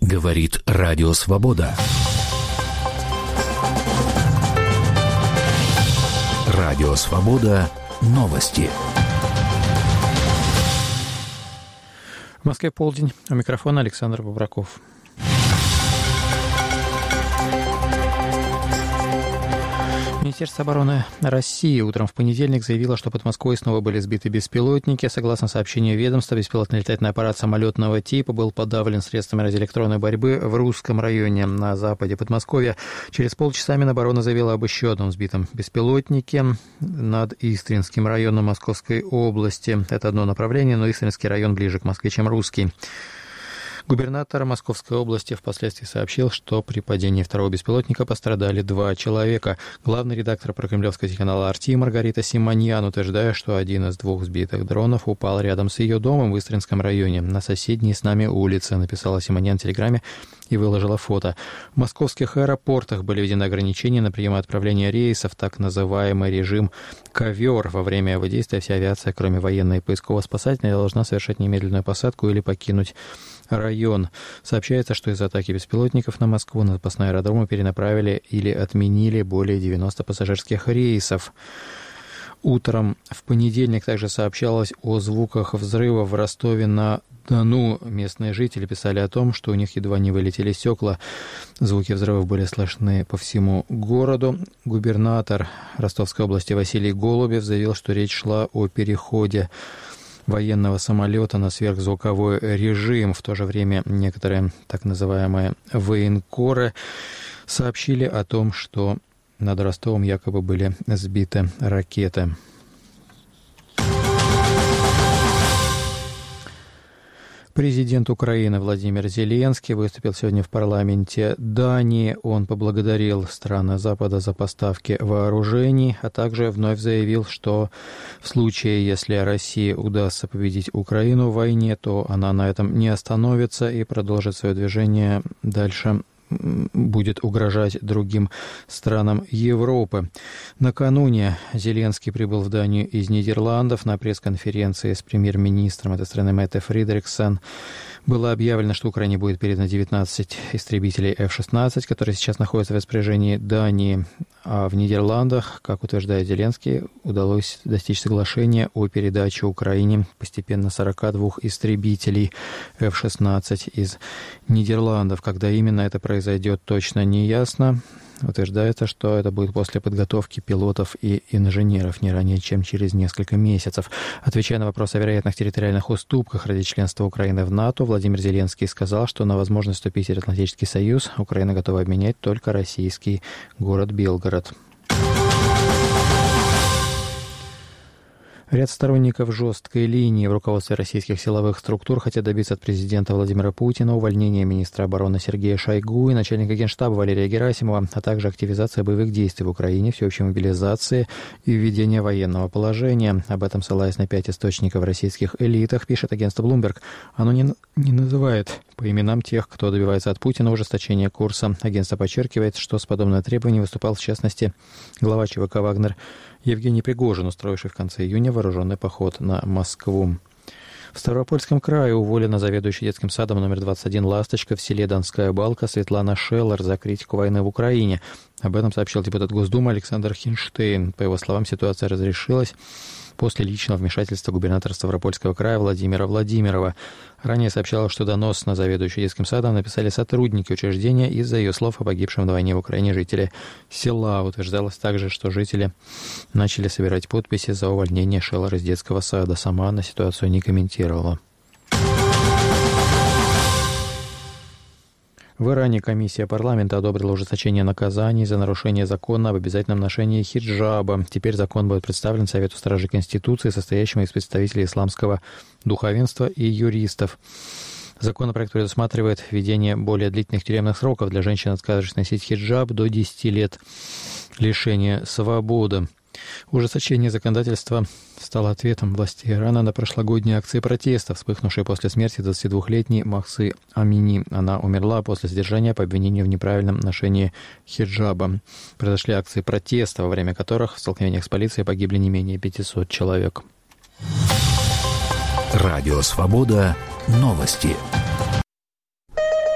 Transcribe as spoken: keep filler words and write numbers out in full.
Говорит Радио Свобода. Радио Свобода. Новости. В Москве полдень. У микрофона Александр Бобраков. Министерство обороны России утром в понедельник заявило, что под Москвой снова были сбиты беспилотники. Согласно сообщению ведомства, беспилотный летательный аппарат самолетного типа был подавлен средствами радиоэлектронной борьбы в Русском районе на западе Подмосковья. Через полчаса Минобороны заявила об еще одном сбитом беспилотнике над Истринским районом Московской области. Это одно направление, но Истринский район ближе к Москве, чем Русский. Губернатор Московской области впоследствии сообщил, что при падении второго беспилотника пострадали два человека. Главный редактор прокремлевского телеканала «Арти» Маргарита Симоньян утверждает, что один из двух сбитых дронов упал рядом с ее домом в Истринском районе, на соседней с нами улице, написала Симоньян в Телеграме и выложила фото. В московских аэропортах были введены ограничения на прием и отправление рейсов, так называемый режим «ковер». Во время его действия вся авиация, кроме военной и поисково-спасательной, должна совершать немедленную посадку или покинуть район. Сообщается, что из-за атаки беспилотников на Москву на запасные аэродромы перенаправили или отменили более девяноста пассажирских рейсов. Утром в понедельник также сообщалось о звуках взрыва в Ростове-на-Дону. Местные жители писали о том, что у них едва не вылетели стекла. Звуки взрывов были слышны по всему городу. Губернатор Ростовской области Василий Голубев заявил, что речь шла о переходе военного самолета на сверхзвуковой режим. В то же время некоторые так называемые военкоры сообщили о том, что над Ростовом якобы были сбиты ракеты. Президент Украины Владимир Зеленский выступил сегодня в парламенте Дании. Он поблагодарил страны Запада за поставки вооружений, а также вновь заявил, что в случае, если России удастся победить Украину в войне, то она на этом не остановится и продолжит свое движение дальше, будет угрожать другим странам Европы. Накануне Зеленский прибыл в Данию из Нидерландов. На пресс-конференции с премьер-министром этой страны Метте Фридриксен было объявлено, что Украине будет передано девятнадцать истребителей эф шестнадцать, которые сейчас находятся в распоряжении Дании. А в Нидерландах, как утверждает Зеленский, удалось достичь соглашения о передаче Украине постепенно сорока двух истребителей эф шестнадцать из Нидерландов. Когда именно это произойдет, точно не ясно. Утверждается, что это будет после подготовки пилотов и инженеров не ранее, чем через несколько месяцев. Отвечая на вопрос о вероятных территориальных уступках ради членства Украины в НАТО, Владимир Зеленский сказал, что на возможность вступить в Североатлантический союз Украина готова обменять только российский город Белгород. Ряд сторонников жесткой линии в руководстве российских силовых структур хотят добиться от президента Владимира Путина увольнения министра обороны Сергея Шойгу и начальника Генштаба Валерия Герасимова, а также активизации боевых действий в Украине, всеобщей мобилизации и введения военного положения. Об этом, ссылаясь на пять источников в российских элитах, пишет агентство Bloomberg. Оно не, не называет по именам тех, кто добивается от Путина ужесточения курса. Агентство подчеркивает, что с подобным требованием выступал, в частности, глава ЧВК «Вагнер» Евгений Пригожин, устроивший в конце июня вооруженный поход на Москву. В Ставропольском крае уволена заведующая детским садом номер двадцать один «Ласточка» в селе Донская Балка Светлана Шеллер за критику войны в Украине. Об этом сообщил депутат Госдумы Александр Хинштейн. По его словам, ситуация разрешилась после личного вмешательства губернатора Ставропольского края Владимира Владимирова. Ранее сообщалось, что донос на заведующую детским садом написали сотрудники учреждения из-за ее слов о погибшем на войне в Украине жителе села. Утверждалось также, что жители начали собирать подписи за увольнение Шеллер из детского сада. Сама она ситуацию не комментировала. В Иране комиссия парламента одобрила ужесточение наказаний за нарушение закона об обязательном ношении хиджаба. Теперь закон будет представлен Совету Стражей Конституции, состоящему из представителей исламского духовенства и юристов. Законопроект предусматривает введение более длительных тюремных сроков для женщин, отказывающихся носить хиджаб, до десяти лет лишения свободы. Ужесточение законодательства стало ответом властей Ирана на прошлогодние акции протеста, вспыхнувшие после смерти двадцатидвухлетней Махсы Амини. Она умерла после задержания по обвинению в неправильном ношении хиджаба. Произошли акции протеста, во время которых в столкновениях с полицией погибли не менее пятисот человек. Радио «Свобода». Новости.